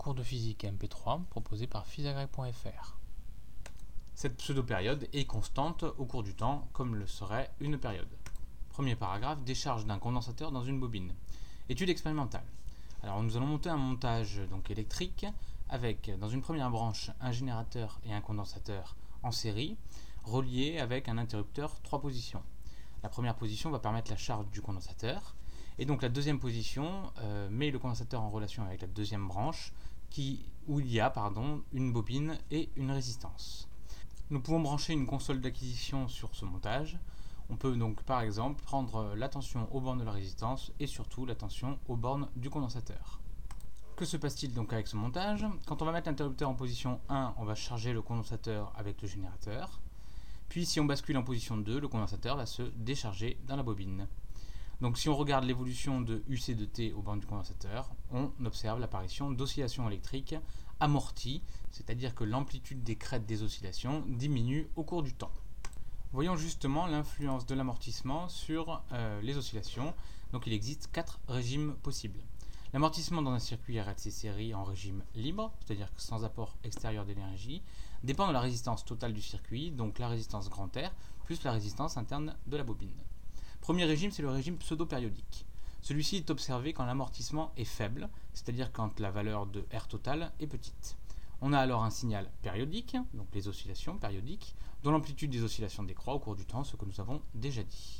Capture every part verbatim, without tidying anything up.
cours de physique M P trois proposé par physagrec point F R. Cette pseudo-période est constante au cours du temps, comme le serait une période. Premier paragraphe, décharge d'un condensateur dans une bobine. Étude expérimentale. Alors nous allons monter un montage donc, électrique avec, dans une première branche, un générateur et un condensateur en série, reliés avec un interrupteur trois positions. La première position va permettre la charge du condensateur, et donc la deuxième position euh, met le condensateur en relation avec la deuxième branche, qui, où il y a pardon, une bobine et une résistance. Nous pouvons brancher une console d'acquisition sur ce montage. On peut donc par exemple prendre la tension aux bornes de la résistance et surtout la tension aux bornes du condensateur. Que se passe-t-il donc avec ce montage? Quand on va mettre l'interrupteur en position un, on va charger le condensateur avec le générateur. Puis si on bascule en position deux, le condensateur va se décharger dans la bobine. Donc si on regarde l'évolution de U C de T aux bornes du condensateur, on observe l'apparition d'oscillations électriques amorties, c'est-à-dire que l'amplitude des crêtes des oscillations diminue au cours du temps. Voyons justement l'influence de l'amortissement sur euh, les oscillations. Donc il existe quatre régimes possibles. L'amortissement dans un circuit R L C série en régime libre, c'est-à-dire que sans apport extérieur d'énergie, dépend de la résistance totale du circuit, donc la résistance grand R, plus la résistance interne de la bobine. Premier régime, c'est le régime pseudo-périodique. Celui-ci est observé quand l'amortissement est faible, c'est-à-dire quand la valeur de R total est petite. On a alors un signal périodique, donc les oscillations périodiques, dont l'amplitude des oscillations décroît au cours du temps, ce que nous avons déjà dit.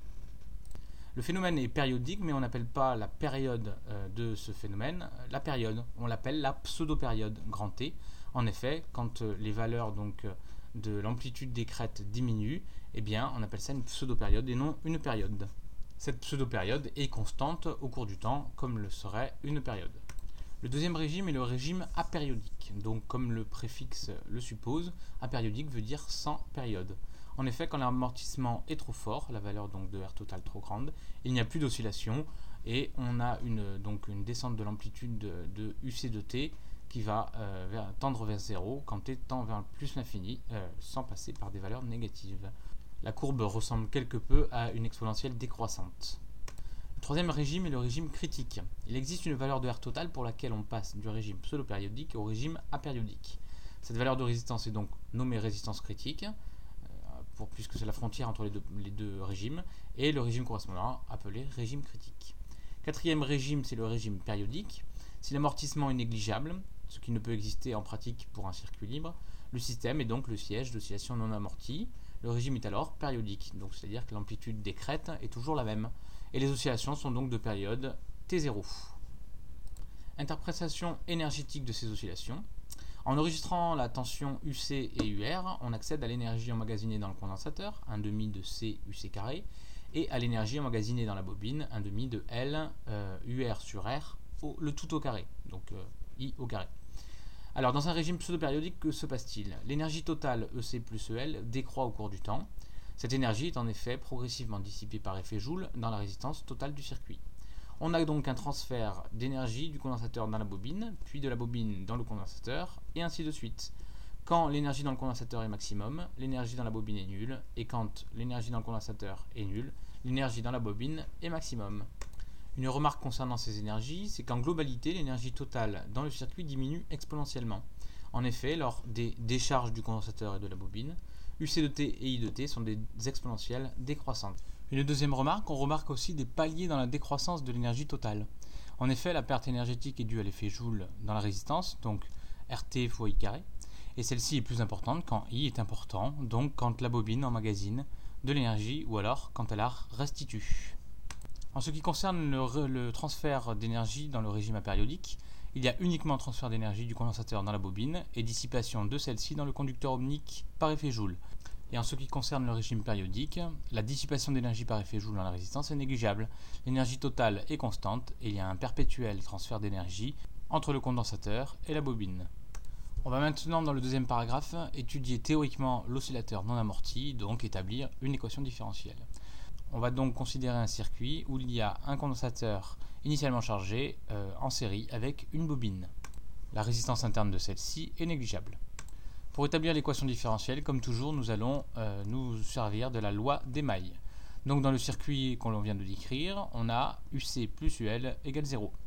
Le phénomène est périodique, mais on n'appelle pas la période euh, de ce phénomène la période. On l'appelle la pseudo-période, grand T. En effet, quand euh, les valeurs donc, euh, de l'amplitude des crêtes diminuent, eh bien, on appelle ça une pseudo-période et non une période. Cette pseudo-période est constante au cours du temps, comme le serait une période. Le deuxième régime est le régime apériodique. Donc, comme le préfixe le suppose, apériodique veut dire sans période. En effet, quand l'amortissement est trop fort, la valeur donc, de R total trop grande, il n'y a plus d'oscillation et on a une, donc, une descente de l'amplitude de, de U C de T qui va euh, vers, tendre vers zéro quand T tend vers plus l'infini, euh, sans passer par des valeurs négatives. La courbe ressemble quelque peu à une exponentielle décroissante. Le troisième régime est le régime critique. Il existe une valeur de R total pour laquelle on passe du régime pseudo-périodique au régime apériodique. Cette valeur de résistance est donc nommée résistance critique, pour, puisque c'est la frontière entre les deux, les deux régimes, et le régime correspondant appelé régime critique. Quatrième régime, c'est le régime périodique. Si l'amortissement est négligeable, ce qui ne peut exister en pratique pour un circuit libre, le système est donc le siège d'oscillation non amortie. Le régime est alors périodique, donc c'est-à-dire que l'amplitude des crêtes est toujours la même, et les oscillations sont donc de période T zéro. Interprétation énergétique de ces oscillations. En enregistrant la tension U C et U R, on accède à l'énergie emmagasinée dans le condensateur, un demi de C U C carré, et à l'énergie emmagasinée dans la bobine, un demi de L euh, U R sur R, au, le tout au carré, donc euh, I au carré. Alors dans un régime pseudo-périodique, que se passe-t-il? L'énergie totale E C plus E L décroît au cours du temps. Cette énergie est en effet progressivement dissipée par effet Joule dans la résistance totale du circuit. On a donc un transfert d'énergie du condensateur dans la bobine, puis de la bobine dans le condensateur, et ainsi de suite. Quand l'énergie dans le condensateur est maximum, l'énergie dans la bobine est nulle, et quand l'énergie dans le condensateur est nulle, l'énergie dans la bobine est maximum. Une remarque concernant ces énergies, c'est qu'en globalité, l'énergie totale dans le circuit diminue exponentiellement. En effet, lors des décharges du condensateur et de la bobine, U C de T et I de T sont des exponentielles décroissantes. Une deuxième remarque, on remarque aussi des paliers dans la décroissance de l'énergie totale. En effet, la perte énergétique est due à l'effet Joule dans la résistance, donc R T fois I carré, et celle-ci est plus importante quand I est important, donc quand la bobine emmagasine de l'énergie ou alors quand elle la restitue. En ce qui concerne le, le transfert d'énergie dans le régime apériodique, il y a uniquement transfert d'énergie du condensateur dans la bobine et dissipation de celle-ci dans le conducteur ohmique par effet Joule. Et en ce qui concerne le régime périodique, la dissipation d'énergie par effet Joule dans la résistance est négligeable. L'énergie totale est constante et il y a un perpétuel transfert d'énergie entre le condensateur et la bobine. On va maintenant, dans le deuxième paragraphe, étudier théoriquement l'oscillateur non amorti, donc établir une équation différentielle. On va donc considérer un circuit où il y a un condensateur initialement chargé euh, en série avec une bobine. La résistance interne de celle-ci est négligeable. Pour établir l'équation différentielle, comme toujours, nous allons euh, nous servir de la loi des mailles. Donc dans le circuit qu'on vient de décrire, on a U C plus U L égale zéro.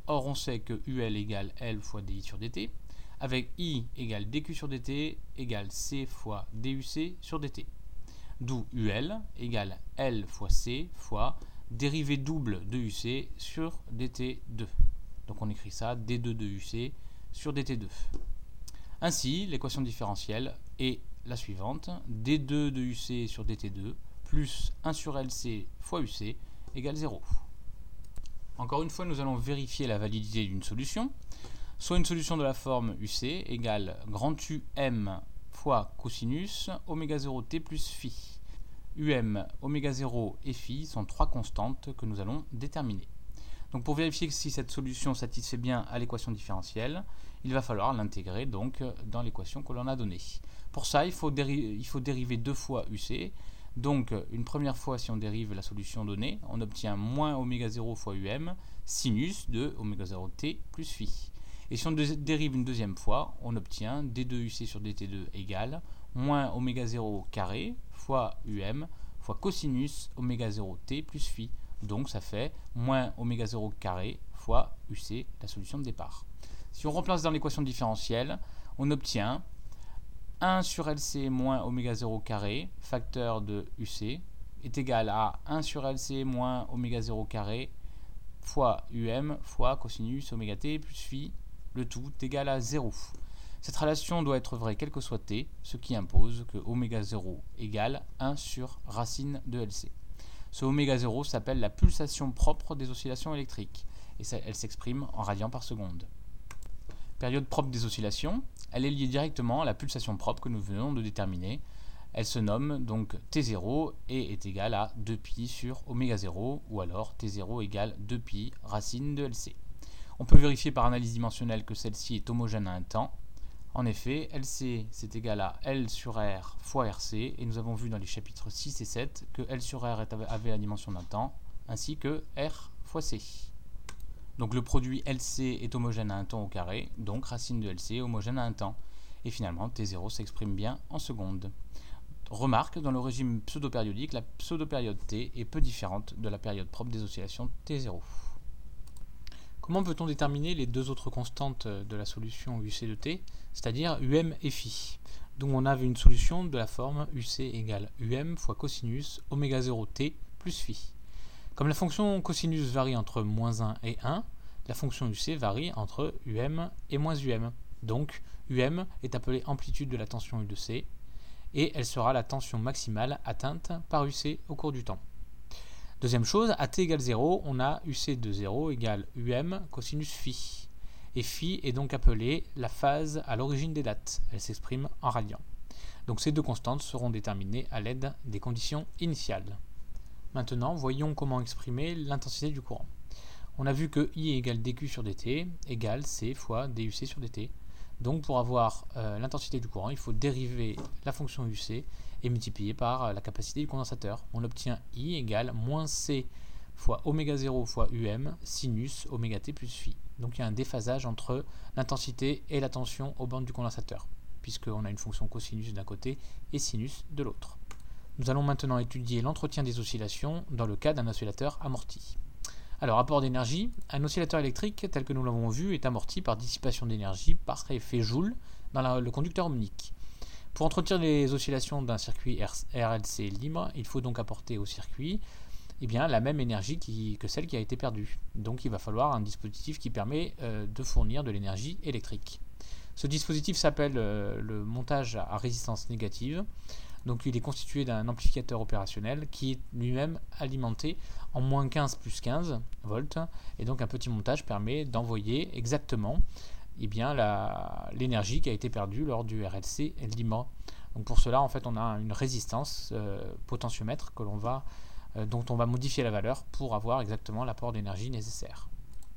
Or, on sait que U L égale L fois dI sur dt, avec I égale dQ sur dt égale C fois D U C sur dt. D'où U L égale L fois C fois dérivée double de U C sur dt deux. Donc on écrit ça d deux de U C sur dt deux. Ainsi, l'équation différentielle est la suivante, d deux de U C sur dt deux plus un sur L C fois U C égale zéro. Encore une fois, nous allons vérifier la validité d'une solution. Soit une solution de la forme U C égale grand U M fois cosinus oméga zéro t plus phi. U M, oméga zéro et phi sont trois constantes que nous allons déterminer. Donc pour vérifier si cette solution satisfait bien à l'équation différentielle, il va falloir l'intégrer donc dans l'équation que l'on a donnée. Pour ça, il faut, il faut dériver deux fois U C. Donc une première fois, si on dérive la solution donnée, on obtient moins oméga zéro fois U M sinus de oméga zéro t plus phi. Et si on dérive une deuxième fois, on obtient d deux U C sur dt deux égale moins oméga zéro carré fois U M fois cosinus oméga zéro t plus phi. Donc ça fait moins oméga zéro carré fois U C, la solution de départ. Si on remplace dans l'équation différentielle, on obtient un sur L C moins oméga zéro carré, facteur de U C, est égal à un sur L C moins oméga zéro carré fois U M fois cosinus oméga t plus phi, le tout est égal à zéro. Cette relation doit être vraie quel que soit t, ce qui impose que oméga zéro égale un sur racine de L C. Ce oméga zéro s'appelle la pulsation propre des oscillations électriques, et elle s'exprime en radians par seconde. Période propre des oscillations, elle est liée directement à la pulsation propre que nous venons de déterminer. Elle se nomme donc T zéro et est égale à deux pi sur oméga zéro, ou alors T zéro égale deux pi racine de L C. On peut vérifier par analyse dimensionnelle que celle-ci est homogène à un temps. En effet, L C c'est égal à L sur R fois R C, et nous avons vu dans les chapitres six et sept que L sur R avait la dimension d'un temps, ainsi que R fois C. Donc le produit L C est homogène à un temps au carré, donc racine de L C est homogène à un temps. Et finalement, T zéro s'exprime bien en secondes. Remarque, dans le régime pseudo-périodique, la pseudo-période T est peu différente de la période propre des oscillations T zéro. Comment peut-on déterminer les deux autres constantes de la solution U C de T, c'est-à-dire U M et phi? Donc on avait une solution de la forme U C égale U M fois cosinus oméga zéro t plus phi. Comme la fonction cosinus varie entre moins un et un, la fonction U C varie entre U M et moins U M. Donc U M est appelée amplitude de la tension U de C, et elle sera la tension maximale atteinte par U C au cours du temps. Deuxième chose, à t égale zéro, on a U C de zéro égale U M cosinus phi. Et phi est donc appelée la phase à l'origine des dates. Elle s'exprime en radians. Donc ces deux constantes seront déterminées à l'aide des conditions initiales. Maintenant, voyons comment exprimer l'intensité du courant. On a vu que I égale dQ sur dt égale C fois D U C sur dt. Donc pour avoir euh, l'intensité du courant, il faut dériver la fonction U C et multiplier par euh, la capacité du condensateur. On obtient I égale moins C fois oméga zéro fois U M sinus oméga t plus phi. Donc il y a un déphasage entre l'intensité et la tension aux bornes du condensateur, puisqu'on a une fonction cosinus d'un côté et sinus de l'autre. Nous allons maintenant étudier l'entretien des oscillations dans le cas d'un oscillateur amorti. Alors, apport d'énergie, un oscillateur électrique tel que nous l'avons vu est amorti par dissipation d'énergie par effet Joule dans la, le conducteur ohmique. Pour entretenir les oscillations d'un circuit R L C libre, il faut donc apporter au circuit eh bien, la même énergie qui, que celle qui a été perdue. Donc il va falloir un dispositif qui permet euh, de fournir de l'énergie électrique. Ce dispositif s'appelle euh, le montage à résistance négative. Donc il est constitué d'un amplificateur opérationnel qui est lui-même alimenté en moins quinze plus quinze volts. Et donc un petit montage permet d'envoyer exactement eh bien, la, l'énergie qui a été perdue lors du R L C libre. Donc pour cela, en fait, on a une résistance euh, potentiomètre que l'on va, euh, dont on va modifier la valeur pour avoir exactement l'apport d'énergie nécessaire.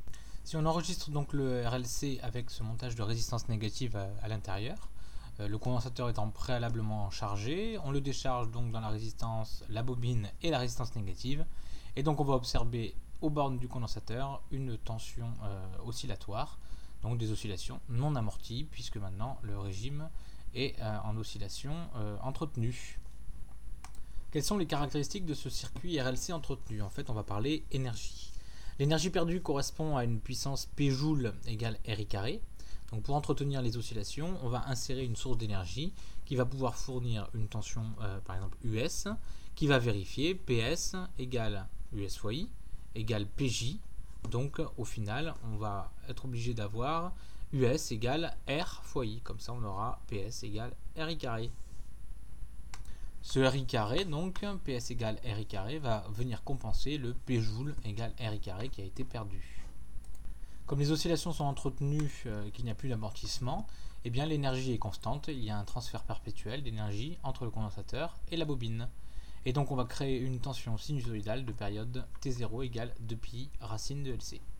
Si on enregistre donc le R L C avec ce montage de résistance négative à, à l'intérieur, euh, le condensateur étant préalablement chargé, on le décharge donc dans la résistance, la bobine et la résistance négative, et donc on va observer aux bornes du condensateur une tension euh, oscillatoire, donc des oscillations non amorties, puisque maintenant le régime est euh, en oscillation euh, entretenue. Quelles sont les caractéristiques de ce circuit R L C entretenu? En fait, on va parler énergie. L'énergie perdue correspond à une puissance P joule égale R I carré. Donc pour entretenir les oscillations, on va insérer une source d'énergie qui va pouvoir fournir une tension, euh, par exemple U S, qui va vérifier P S égale U S fois I égale P J. Donc au final, on va être obligé d'avoir U S égale R fois I. Comme ça, on aura P S égale R I carré. Ce R I carré, donc P S égale R I carré, va venir compenser le P joule égale R I carré qui a été perdu. Comme les oscillations sont entretenues, euh, qu'il n'y a plus d'amortissement, eh bien l'énergie est constante, il y a un transfert perpétuel d'énergie entre le condensateur et la bobine. Et donc on va créer une tension sinusoïdale de période T zéro égale deux pi racine de L C.